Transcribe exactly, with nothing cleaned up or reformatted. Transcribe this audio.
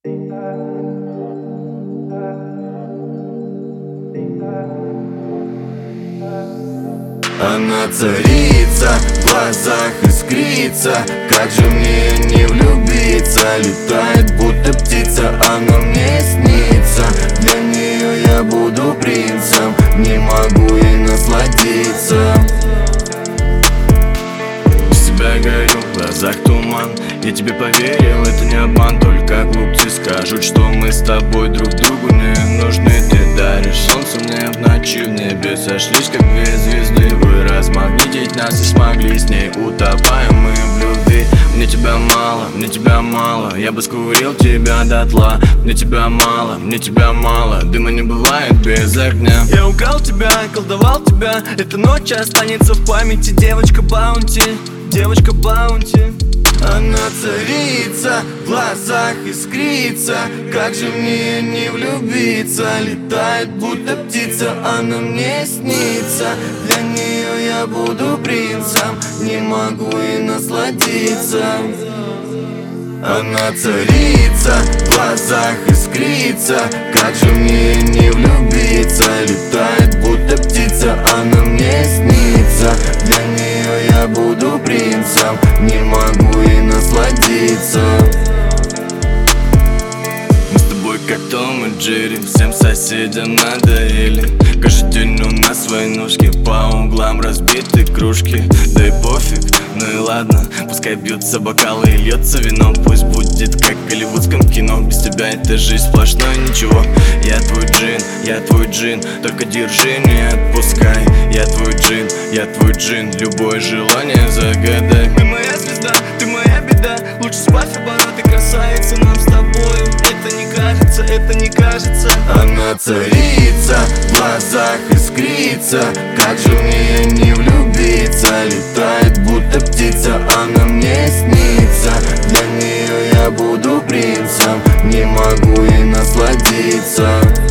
Она царица, в глазах искрится. Как же мне не влюбиться? Летает будто птица, она мне снится. Для нее я буду принцем, не могу ей насладиться. Без тебя горю, в глазах туман. Я тебе поверил, это не обман. Только глупцы скажут, что мы с тобой друг другу не нужны. Ты даришь солнце мне в ночи, в небе сошлись, как две звезды. Вы размагнитить нас и смогли, с ней утопаем мы в любви. Мне тебя мало, мне тебя мало, я бы скурил тебя дотла. Мне тебя мало, мне тебя мало, дыма не бывает без огня. Я украл тебя, колдовал тебя, эта ночь останется в памяти. Девочка Баунти, девочка Баунти. Она царица, в глазах искрится. Как же мне не влюбиться? Летает будто птица, она мне снится. Для нее я буду принцем, не могу и насладиться. Она царица, в глазах искрится. Как же мне не влюбиться? Летает будто птица, она мне снится. Для нее я буду принцем, не могу и насладиться. Мы с тобой как Том и Джерри, всем соседям надоели. Каждый день у нас войнушки, по углам разбиты кружки. Да и пофиг, ну и ладно, пускай бьются бокалы и льется вино. Пусть будет как в голливудском кино, без тебя эта жизнь сплошное ничего. Я твой джин, я твой джин, только держи, не отпускай. Я твой джин, я твой джин, любое желание загадай. Ты моя звезда, ты моя беда, лучше сбавь обороты, красавица, нам с тобою. Это не кажется, это не кажется. Она царица, в глазах искрится. Как же мне не влюбиться? Летает будто птица, она мне снится. Для нее я буду принцем, не могу и насладиться.